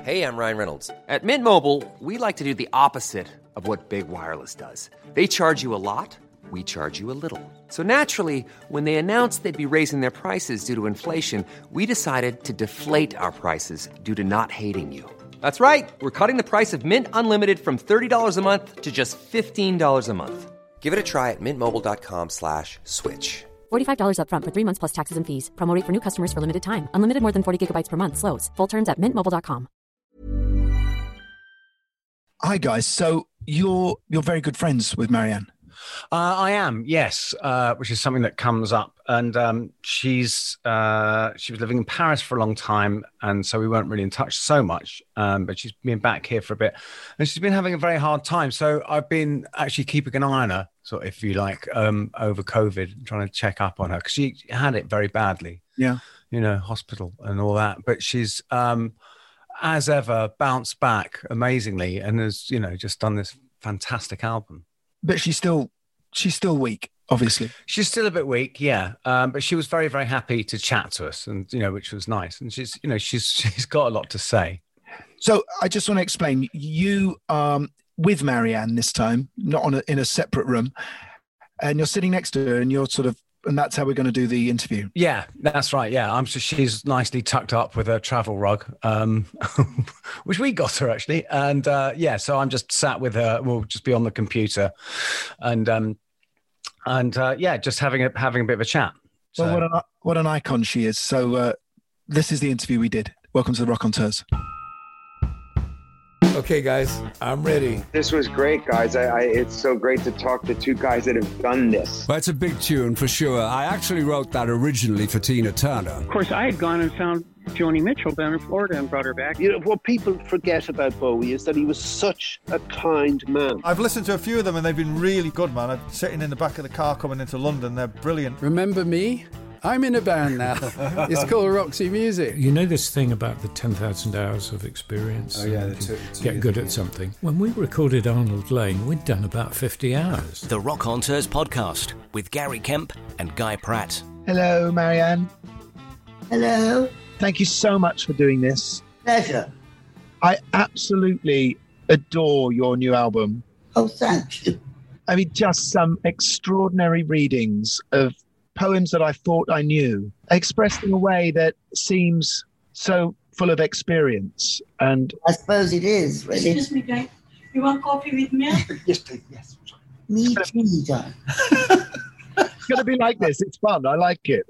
Hey, I'm Ryan Reynolds. At Mint Mobile, we like to do the opposite of what Big Wireless does. They charge you a lot, we charge you a little. So naturally, when they announced they'd be raising their prices due to inflation, we decided to deflate our prices due to not hating you. That's right. We're cutting the price of Mint Unlimited from $30 a month to just $15 a month. Give it a try at mintmobile.com/switch. $45 up front for 3 months plus taxes and fees. Promo rate for new customers for limited time. Unlimited more than 40 gigabytes per month. Slows full terms at mintmobile.com. Hi guys. So you're very good friends with Marianne. I am, yes, which is something that comes up. And she was living in Paris for a long time, and so we weren't really in touch so much. But she's been back here for a bit, and she's been having a very hard time. So I've been actually keeping an eye on her, sort of, if you like, over COVID, trying to check up on her because she had it very badly. Yeah, hospital and all that. But she's as ever bounced back amazingly, and has just done this fantastic album. But she's still weak, obviously. She's still a bit weak, yeah. But she was very, very happy to chat to us, and which was nice. And she's got a lot to say. So I just want to explain. You with Marianne this time, not in a separate room, and you're sitting next to her, and you're and that's how we're going to do the interview. Yeah, that's right. Yeah, she's nicely tucked up with her travel rug, which we got her actually. And so I'm just sat with her. We'll just be on the computer, and just having a bit of a chat. So. Well, what an icon she is. So this is the interview we did. Welcome to the Raconteurs. Okay, guys, I'm ready. This was great, guys. It's so great to talk to two guys that have done this. Well, it's a big tune for sure. I actually wrote that originally for Tina Turner. Of course, I had gone and found Joni Mitchell down in Florida and brought her back. What people forget about Bowie is that he was such a kind man. I've listened to a few of them and they've been really good, man. I'm sitting in the back of the car coming into London. They're brilliant. Remember me? I'm in a band now. It's called Roxy Music. You know this thing about the 10,000 hours of experience? Oh, yeah. To get good at something. When we recorded Arnold Lane, we'd done about 50 hours. The Raconteurs podcast with Gary Kemp and Guy Pratt. Hello, Marianne. Hello. Thank you so much for doing this. Pleasure. I absolutely adore your new album. Oh, thank you. I mean, just some extraordinary readings of poems that I thought I knew, expressed in a way that seems so full of experience. And I suppose it is, really. Excuse me, guy. You want coffee with me? Yes, please. Yes. Me too, John. It's going to be like this. It's fun. I like it.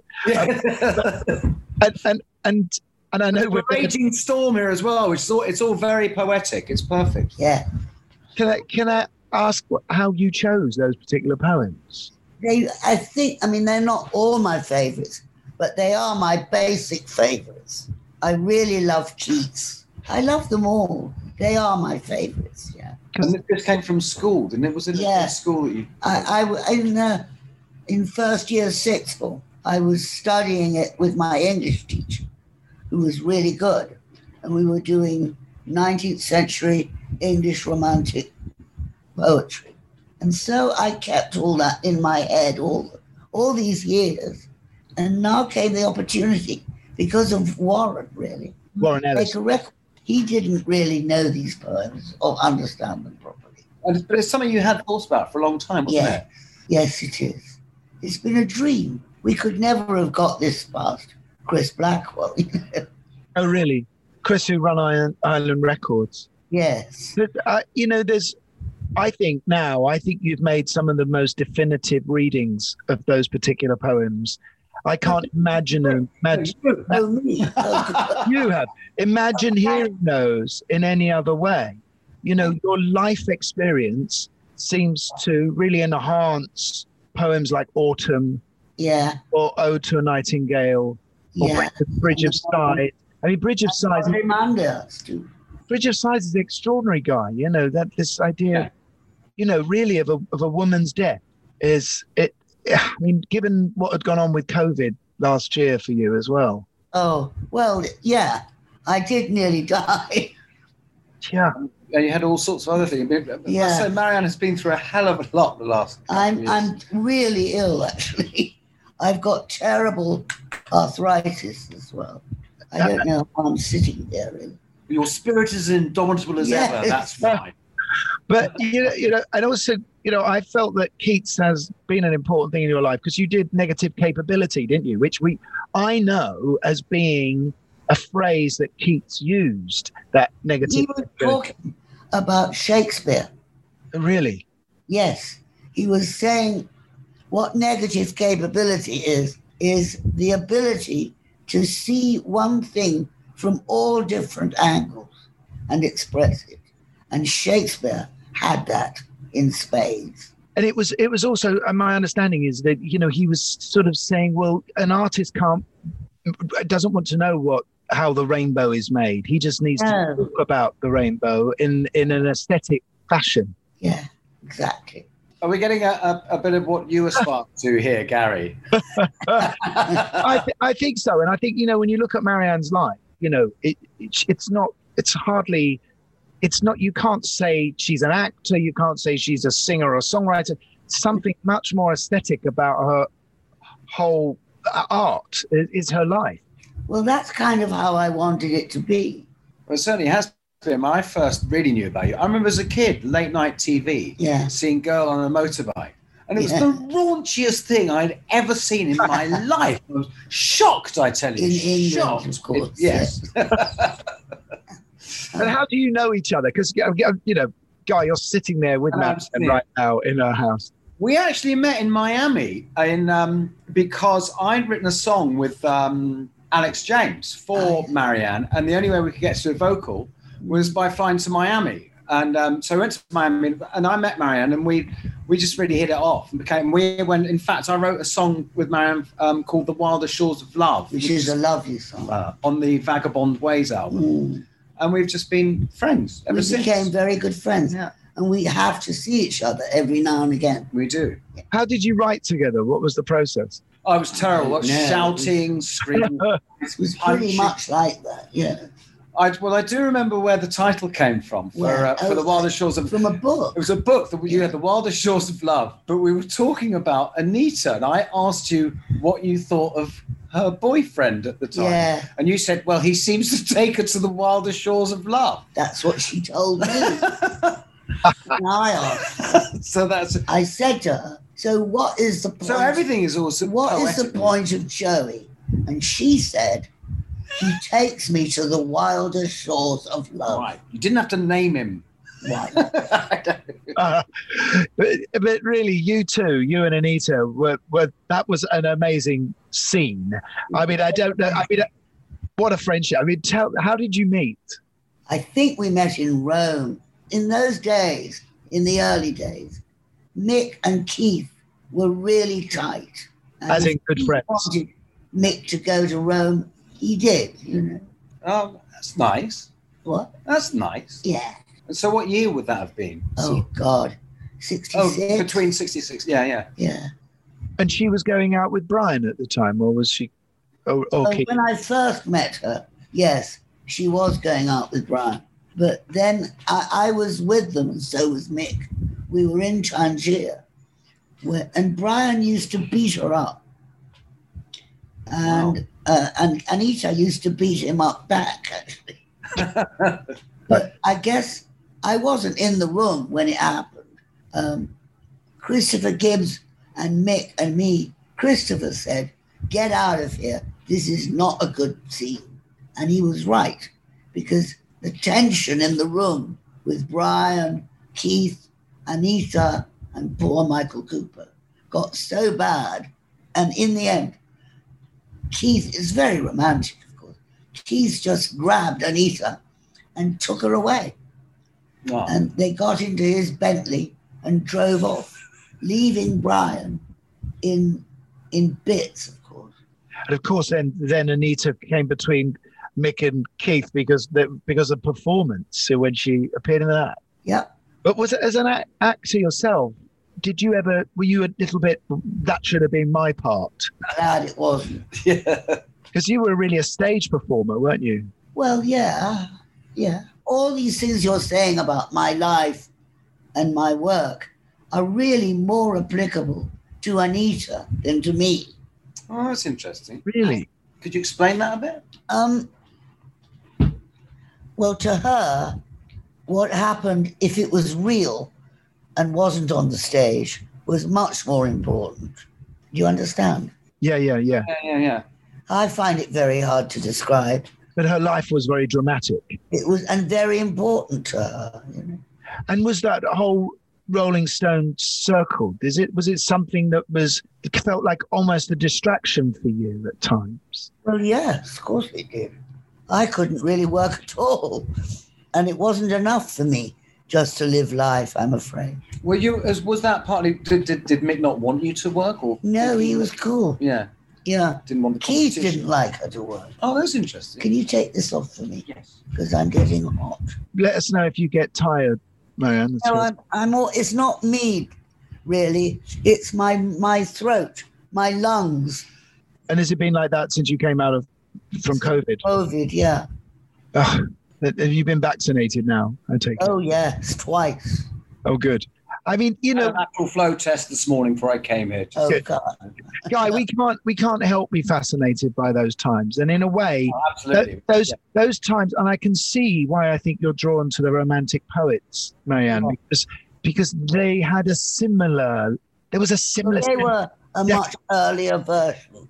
And I know we're raging storm here as well, which it's all very poetic. It's perfect. Yeah. Can I ask how you chose those particular poems? They're not all my favourites, but they are my basic favourites. I really love Keats. I love them all. They are my favourites, yeah. And this came from school, didn't it? Was it school that you... In first year sixth form, I was studying it with my English teacher, who was really good. And we were doing 19th century English romantic poetry. And so I kept all that in my head all these years. And now came the opportunity, because of Warren, really. Warren Ellis. Make a record. He didn't really know these poems or understand them properly. But it's something you had thought about for a long time, wasn't it? Yes, it is. It's been a dream. We could never have got this past Chris Blackwell. Oh, really? Chris, who run Island Records? Yes. But, I think you've made some of the most definitive readings of those particular poems. I can't imagine them. You have. Imagine hearing those in any other way. Your life experience seems to really enhance poems like Autumn, or Ode to a Nightingale, or Bridge of Sighs. I mean, Bridge of Sighs. Bridge of Sighs is an extraordinary guy. That this idea. Really of a woman's death is it. I mean, given what had gone on with COVID last year for you as well. Oh, well, yeah, I did nearly die. Yeah. And you had all sorts of other things. Yeah. So Marianne has been through a hell of a lot the last couple of years. I'm really ill, actually. I've got terrible arthritis as well. I don't know how I'm sitting there, really. Your spirit is indomitable as ever. That's fine. But you know, and also, I felt that Keats has been an important thing in your life because you did negative capability, didn't you? Which I know as being a phrase that Keats used. That negative. He was talking about Shakespeare. Really? Yes, he was saying what negative capability is the ability to see one thing from all different angles and express it. And Shakespeare had that in spades. And it was also, my understanding is that, he was sort of saying, well, an artist doesn't want to know how the rainbow is made. He just needs to talk about the rainbow in an aesthetic fashion. Yeah, exactly. Are we getting a bit of what you aspire to here, Gary? I think so. And I think, when you look at Marianne's life, you can't say she's an actor, you can't say she's a singer or a songwriter. Something much more aesthetic about her whole art is her life. Well, that's kind of how I wanted it to be. Well, it certainly has been. When I first really knew about you, I remember as a kid, late night TV, seeing Girl on a Motorbike. And it was the raunchiest thing I'd ever seen in my life. I was shocked, I tell you. In England, of course. Yes. And how do you know each other? Because, Guy, you're sitting there with Marianne right now in her house. We actually met in Miami because I'd written a song with Alex James for Marianne, and the only way we could get to a vocal was by flying to Miami. And so I went to Miami, and I met Marianne, and we just really hit it off. In fact, I wrote a song with Marianne called The Wilder Shores of Love. Which is a lovely song. On the Vagabond Ways album. And we've just been friends ever since. We became very good friends. Yeah. And we have to see each other every now and again. We do. How did you write together? What was the process? I was terrible. Shouting, screaming. It was pretty much like that, yeah. I do remember where the title came from for The Wilder Shores of... From a book. It was a book that you had, The Wilder Shores of Love, but we were talking about Anita, and I asked you what you thought of her boyfriend at the time. Yeah. And you said, well, he seems to take her to the wilder shores of love. That's what she told me. And I asked her. I said to her, so what is the point? So everything is also What is the point of Joey? And she said, he takes me to the wilder shores of love. Right. You didn't have to name him. Right. But really, you two, you and Anita, were that was an amazing scene. I mean, I don't know. I mean, what a friendship. I mean, how did you meet? I think we met in Rome. In those days, in the early days, Mick and Keith were really tight. As in good friends. Wanted Mick to go to Rome. He did, Oh, that's nice. What? That's nice. Yeah. And so what year would that have been? Oh, God. 66. Oh, between 66. Yeah. Yeah. And she was going out with Brian at the time, or was she? Okay. When I first met her, yes, she was going out with Brian. But then I was with them, and so was Mick. We were in Tangier, and Brian used to beat her up. And and Anita used to beat him up back, actually. But I guess I wasn't in the room when it happened. Christopher Gibbs and Mick and me, Christopher said, get out of here. This is not a good scene. And he was right, because the tension in the room with Brian, Keith, Anita, and poor Michael Cooper got so bad. And in the end, Keith is very romantic, of course. Keith just grabbed Anita and took her away. Wow. And they got into his Bentley and drove off, leaving Brian in bits, of course. And of course, then Anita came between Mick and Keith because of performance when she appeared in that. Yeah. But was it as an actor yourself? Were you a little bit, that should have been my part? Glad it wasn't. Yeah. Because you were really a stage performer, weren't you? Well, yeah. All these things you're saying about my life and my work are really more applicable to Anita than to me. Oh, that's interesting. Really? Could you explain that a bit? Well, to her, what happened, if it was real and wasn't on the stage, was much more important. Do you understand? Yeah. Yeah. I find it very hard to describe. But her life was very dramatic. It was, and very important to her. You know? And was that whole Rolling Stone circle? Was it something that felt like almost a distraction for you at times? Well, yes, of course it did. I couldn't really work at all, and it wasn't enough for me just to live life, I'm afraid. Were you? Was that partly? Did Mick not want you to work, or? No, he was cool. Yeah. Yeah. Didn't want the Keith competition. didn't like her to work. Oh, that's interesting. Can you take this off for me? Yes. Because I'm getting hot. Let us know if you get tired, Marianne. No, I'm all, it's not me, really. It's my throat, my lungs. And has it been like that since you came out from COVID? COVID, yeah. Have you been vaccinated now? I take it. Oh, yes, twice. Oh, good. I mean, you know, lateral flow test this morning before I came here. Oh, God. Guy, we can't help be fascinated by those times, and in a way, absolutely. Those times, and I can see why I think you're drawn to the Romantic poets, Marianne, because they had a similar. There was a similar. Well, they were a much earlier version.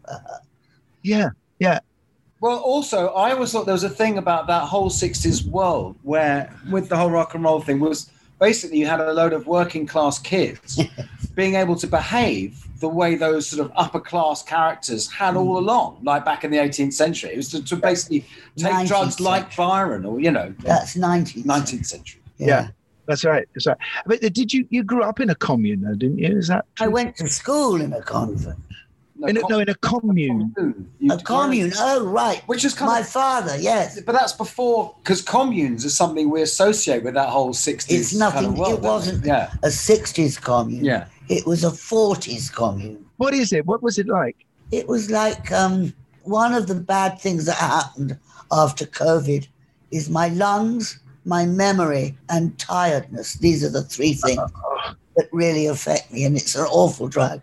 Yeah. Well, also, I always thought there was a thing about that whole 60s world where, with the whole rock and roll thing, was basically you had a load of working class kids being able to behave the way those sort of upper class characters had all along, like back in the 18th century. It was to basically take drugs like Byron, or, you know. That's 19th century. Yeah. That's right. But did you grew up in a commune, though, didn't you? Is that true? I went to school in a convent. In a commune. A commune. Oh, right. Which is my father. Yes. But that's before, because communes is something we associate with that whole 60s. It's nothing. Kind of world, it wasn't a 60s commune. Yeah. It was a 40s commune. What is it? What was it like? It was like one of the bad things that happened after COVID is my lungs, my memory, and tiredness. These are the three things that really affect me, and it's an awful drug.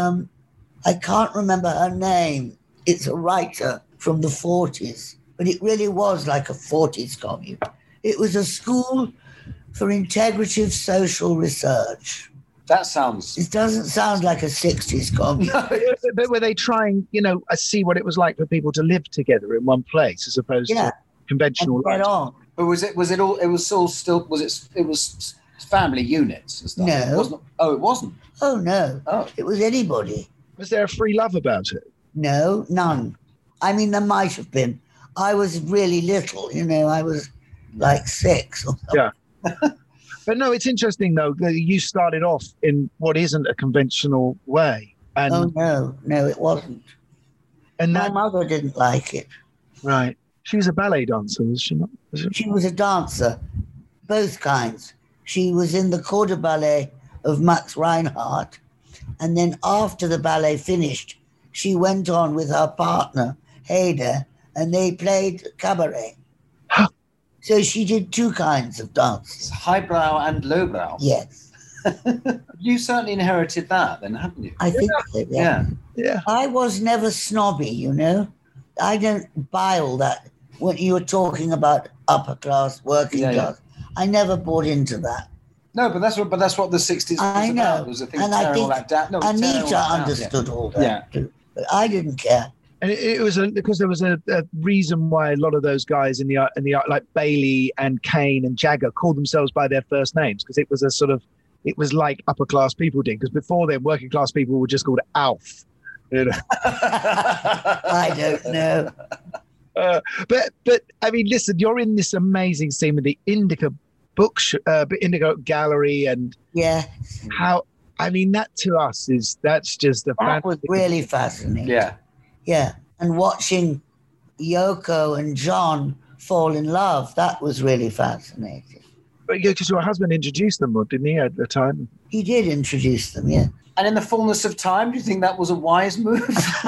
I can't remember her name. It's a writer from the 40s, but it really was like a 40s commune. It was a school for integrative social research. That sounds... It doesn't sound like a 60s commune. But were they trying, see what it was like for people to live together in one place as opposed to conventional life? But was it family units and stuff? No. It wasn't? Oh, no. Oh. It was anybody. Was there a free love about it? No, none. I mean, there might have been. I was really little, I was like 6 or something. Yeah. But no, it's interesting, though, that you started off in what isn't a conventional way. And no, it wasn't. And my mother didn't like it. Right. She was a ballet dancer, was she not? She was a dancer, both kinds. She was in the corps de ballet of Max Reinhardt. And then after the ballet finished, she went on with her partner, Hader, and they played cabaret. So she did two kinds of dances. Highbrow and lowbrow. Yes. You certainly inherited that then, haven't you? I think so, Yeah. I was never snobby, I don't buy all that. When you were talking about upper class, working class, I never bought into that. No, but that's what the 60s was about. It was a thing and I think all that down. No, Anita understood all that too, but I didn't care. And it was because there was a reason why a lot of those guys in the like Bailey and Kane and Jagger called themselves by their first names, because it was like upper class people did. Because before then, working class people were just called Alf. I don't know. But I mean, listen, you're in this amazing scene with the Indica Indigo Gallery, and how, I mean, that to us that's just that was really fascinating. Yeah. And watching Yoko and John fall in love, that was really fascinating. But because your husband introduced them, didn't he, at the time? He did introduce them, yeah. And in the fullness of time, do you think that was a wise move?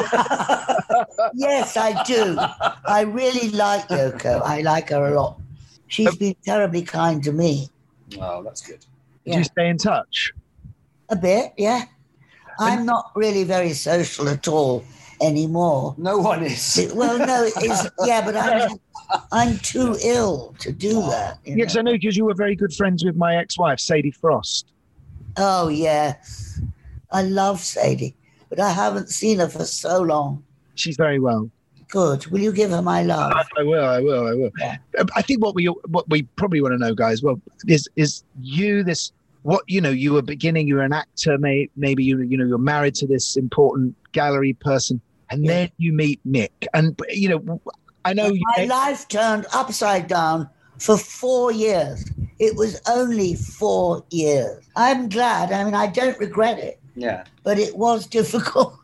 Yes, I do. I really like Yoko. I like her a lot. She's been terribly kind to me. Oh, that's good. Did you stay in touch? A bit, yeah. I'm not really very social at all anymore. No one is. Well, no, it is. Yeah, but I'm too ill to do that. Yes, I know, because you were very good friends with my ex-wife, Sadie Frost. Oh, yes. I love Sadie, but I haven't seen her for so long. She's very well. Good. Will you give her my love? I will. Yeah. I think what we probably want to know, guys, well, is you this. What, you were beginning, you were an actor, maybe you're married to this important gallery person, and then you meet Mick. And, I know my life turned upside down for 4 years. It was only 4 years. I'm glad. I mean, I don't regret it. Yeah. But it was difficult.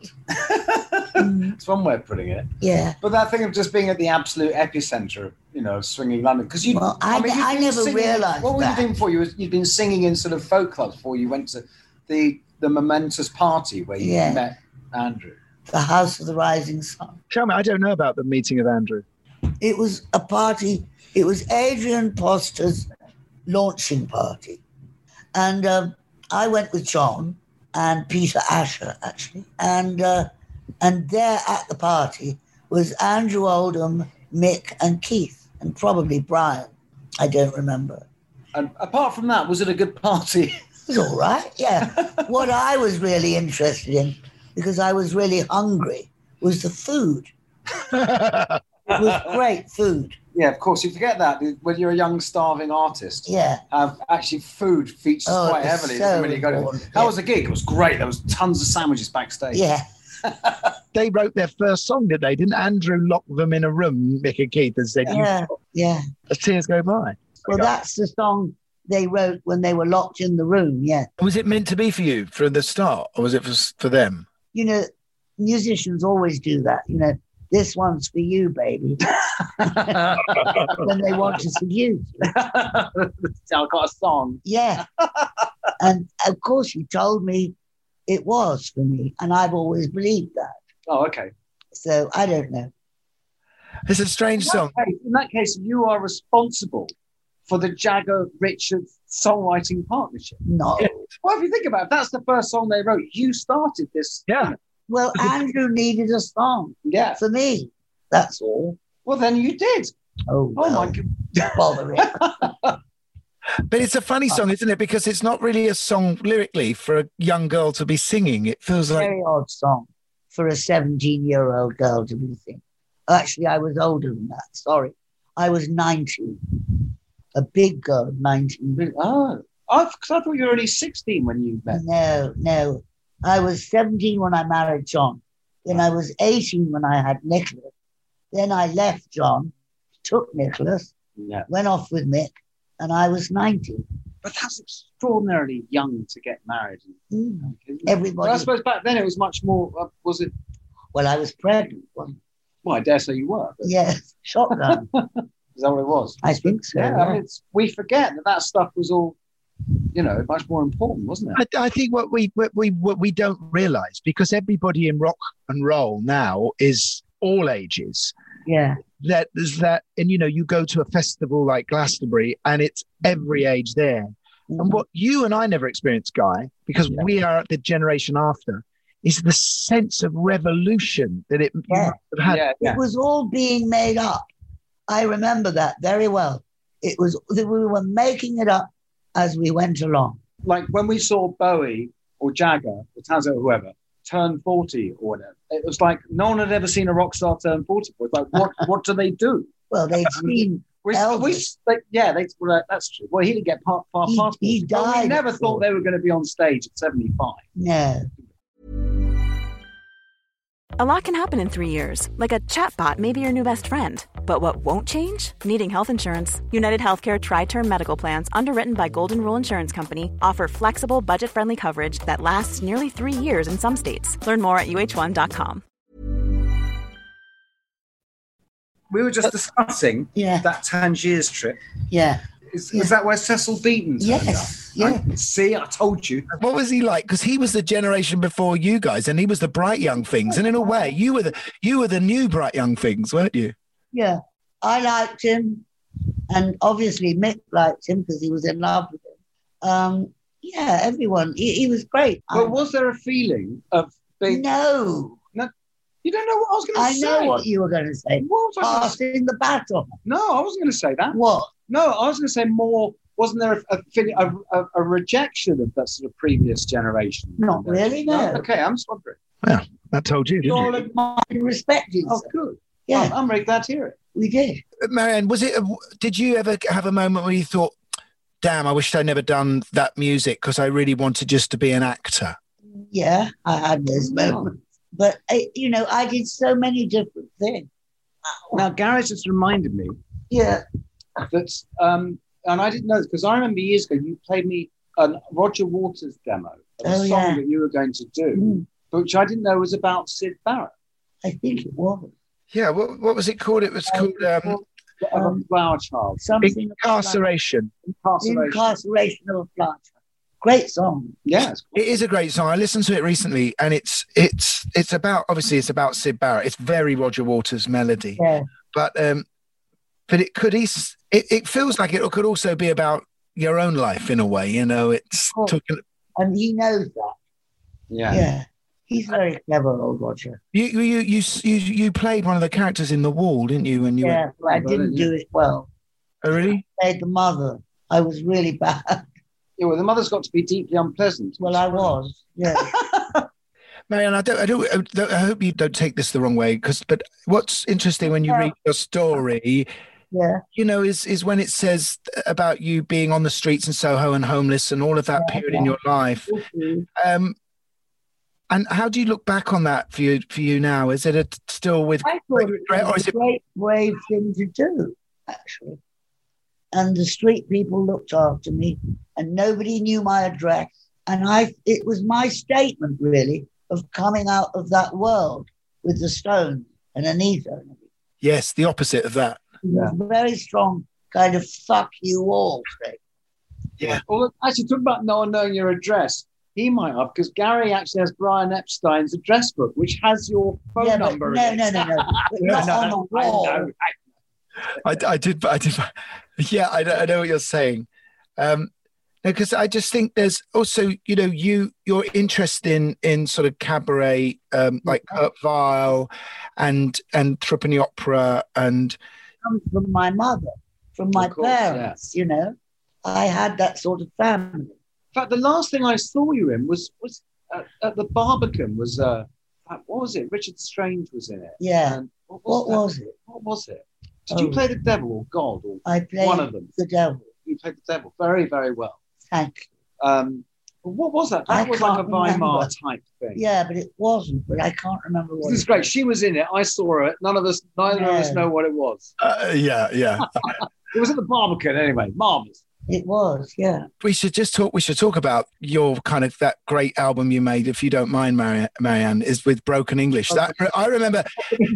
It's one way of putting it. Yeah. But that thing of just being at the absolute epicenter of, swinging London. Because I never realised what were you doing before? You'd been singing in sort of folk clubs before you went to the momentous party where you met Andrew. The House of the Rising Sun. Tell me, I don't know about the meeting of Andrew. It was a party. It was Adrian Poster's launching party. And I went with John and Peter Asher, actually. And there at the party was Andrew Oldham, Mick and Keith, and probably Brian. I don't remember. And apart from that, was it a good party? It was all right, yeah. What I was really interested in, because I was really hungry, was the food. It was great food. Yeah, of course. You forget that when you're a young, starving artist. Yeah. Actually, food features quite heavily. So when you go How was the gig? It was great. There was tons of sandwiches backstage. Yeah. They wrote their first song, did they? Didn't Andrew lock them in a room, Mick and Keith, and said, yeah. As tears go by? Well, that's the song they wrote when they were locked in the room, yeah. Was it meant to be for you from the start, or was it for them? Musicians always do that, This one's for you, baby. When they want to seduce you. I've got a song. Yeah. And of course you told me it was for me, and I've always believed that. Oh, okay. So I don't know. It's a strange song. In that case, you are responsible for the Jagger-Richards songwriting partnership. No. Well, if you think about it, if that's the first song they wrote, you started this. Yeah. Well, Andrew needed a song. Yeah. For me. That's all. Well, then you did. Oh, my God. Bother it. But it's a funny song, isn't it? Because it's not really a song lyrically for a young girl to be singing. It feels like... Very odd song for a 17-year-old girl to be singing. Actually, I was older than that. Sorry. I was 19. A big girl, 19. Oh. Because I thought you were only 16 when you met. No. I was 17 when I married John. Then I was 18 when I had Nicholas. Then I left John, took Nicholas, went off with Mick, and I was 19. But that's extraordinarily young to get married. Everybody. But I suppose back then it was much more, was it? Well, I was pregnant, wasn't I? Well, I dare say you were. But... Yes, shotgun. Is that what it was? I think so. Yeah, I mean, we forget that stuff was all, much more important, wasn't it? I think what we don't realise, because everybody in rock and roll now is all ages. Yeah. And you go to a festival like Glastonbury and it's every age there. Mm-hmm. And what you and I never experienced, Guy, because we are the generation after, is the sense of revolution that it must have had. Yeah. It was all being made up. I remember that very well. It was that we were making it up as we went along. Like when we saw Bowie or Jagger or Tazza or whoever turn 40 or whatever, it was like no one had ever seen a rock star turn 40 before. It's like, what do they do? Well, they'd seen Elvis. That's true. Well, he didn't get far past. He died. We never thought they were going to be on stage at 75. No. A lot can happen in 3 years, like a chatbot may be your new best friend. But what won't change? Needing health insurance. United Healthcare Tri-Term Medical Plans, underwritten by Golden Rule Insurance Company, offer flexible, budget-friendly coverage that lasts nearly 3 years in some states. Learn more at uh1.com. We were just discussing that Tangiers trip. Yeah. Was that where Cecil Beaton turned up? Yeah. See, I told you. What was he like? Because he was the generation before you guys, and he was the bright young things. And in a way, you were the new bright young things, weren't you? Yeah, I liked him, and obviously Mick liked him because he was in love with him. Everyone. He was great. But was there a feeling of being... No. You don't know what I was going to say? I know what you were going to say. What was I Passing the baton. No, I wasn't going to say that. What? No, I was going to say more. Wasn't there a rejection of that sort of previous generation? Not really, no. Okay, I'm just wondering. Well, I told you, didn't You all you? admired and respected. Oh, good. Yeah. I'm very glad to hear it. We did. Marianne, did you ever have a moment where you thought, damn, I wished I'd never done that music because I really wanted just to be an actor? Yeah, I had those moments. But, I did so many different things. Now, Gary's just reminded me Yeah. that, and I didn't know this because I remember years ago you played me a Roger Waters demo of a song that you were going to do, which I didn't know was about Syd Barrett. I think it was. Yeah, what was it called? It was called a Flower Child. Something Incarceration. Incarceration of a Flower Child. Great song. Yeah, it is a great song. I listened to it recently, and it's about, obviously it's about Syd Barrett. It's very Roger Waters melody, but it could it feels like it could also be about your own life in a way. It's and he knows that. Yeah. He's very clever, old Roger. You played one of the characters in The Wall, didn't you? When you I didn't do it well. Oh, really? I played the mother. I was really bad. Yeah, well, the mother's got to be deeply unpleasant. Well, I was. Yeah. Marianne, I hope you don't take this the wrong way, but what's interesting when you read your story, is when it says about you being on the streets in Soho and homeless and all of that period in your life. And how do you look back on that for you now? Is it still with I thought it was a great, brave thing to do, actually. And the street people looked after me, and nobody knew my address. And it was my statement, really, of coming out of that world with the Stones and Anita. Yes, the opposite of that. It was a very strong kind of fuck you all thing. Yeah. Well, actually, talk about no one knowing your address. He might have, because Gary actually has Brian Epstein's address book, which has your phone number in it. No. Not on the wall. I did. Yeah, I know what you're saying. Because I just think there's also, your interest in sort of cabaret, like Kurt Weill and Threepenny Opera, and comes from my mother, from my parents. I had that sort of family. In fact, the last thing I saw you in was at the Barbican. What was it? Richard Strange was in it. Yeah. What was it? Did you play the devil or God or I played one of them? The devil. You played the devil very, very well. Thank you. What was that? That was like a Weimar type thing. Yeah, but it wasn't. But I can't remember what. This is great. She was in it. I saw it. Neither of us know what it was. Yeah. It was at the Barbican anyway. Marvelous. It was, yeah. We should talk about your kind of that great album you made, if you don't mind, Marianne, is with Broken English. That I remember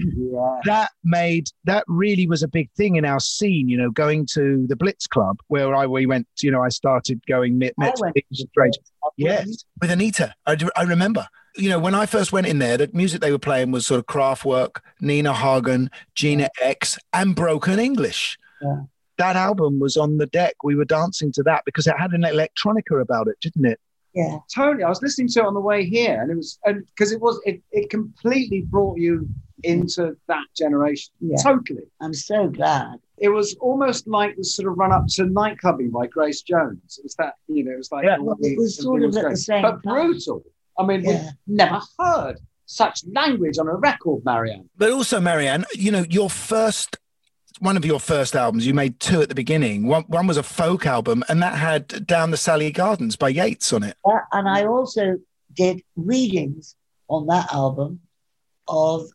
that really was a big thing in our scene, going to the Blitz Club where we went, I started going straight. Yes, with Anita. I remember. When I first went in there, the music they were playing was sort of Kraftwerk, Nina Hagen, Gina X, and Broken English. Yeah. That album was on the deck. We were dancing to that because it had an electronica about it, didn't it? Yeah, totally. I was listening to it on the way here, and because it completely brought you into that generation. Yeah. Totally. I'm so glad. It was almost like the sort of run up to Nightclubbing by Grace Jones. It was that, it was like it was sort of at the same time. But brutal. I mean, we've never heard such language on a record, Marianne. But also, Marianne, one of your first albums, you made two at the beginning. One was a folk album, and that had Down the Sally Gardens by Yeats on it. And I also did readings on that album of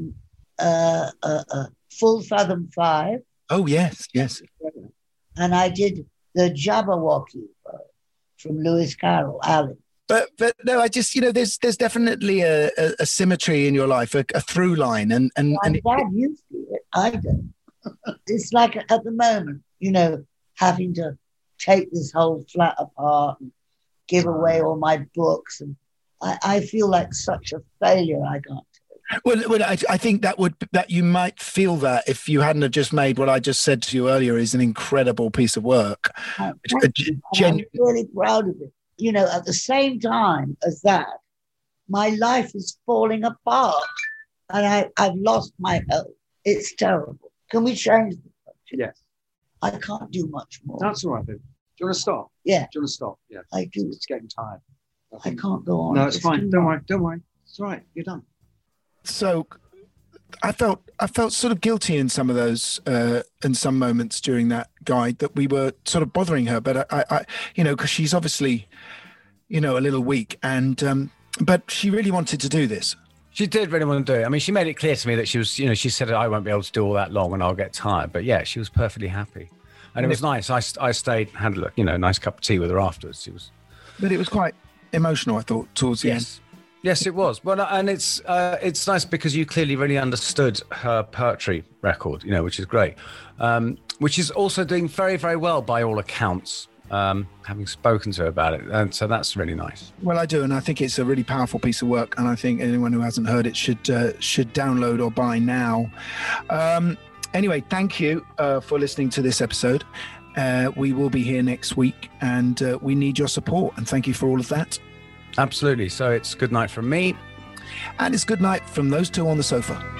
Full Fathom 5. Oh, yes. And I did the Jabberwocky from Lewis Carroll, Alice. But no, I just, there's definitely a symmetry in your life, a through line. And my dad used to it. I don't. It's like at the moment, having to take this whole flat apart and give away all my books, and I feel like such a failure. I can't. Well, I think that you might feel that if you hadn't have just made what I just said to you earlier is an incredible piece of work. I'm really proud of it. At the same time as that, my life is falling apart. and I've lost my health. It's terrible. Can we change the subject? Yes. I can't do much more. That's all right, then. Do you want to stop? Yeah. Do you want to stop? Yeah. I do. It's getting tired. I can't go on. No, it's fine. Don't worry. It's all right. You're done. So I felt sort of guilty in some of those, in some moments during that guide that we were sort of bothering her. But I because she's obviously, a little weak, and but she really wanted to do this. She did really want to do it. I mean, she made it clear to me that she was, she said, I won't be able to do all that long and I'll get tired. But yeah, she was perfectly happy. And it was nice. I stayed, had a nice cup of tea with her afterwards. But it was quite emotional, I thought, towards the end. Yes, it was. Well, and it's nice because you clearly really understood her poetry record, which is great. Which is also doing very, very well by all accounts. Having spoken to her about it, and so that's really nice. Well, I do, and I think it's a really powerful piece of work, and I think anyone who hasn't heard it should download or buy now. Anyway, thank you for listening to this episode. We will be here next week, and we need your support, and thank you for all of that. Absolutely. So it's good night from me, and it's good night from those two on the sofa.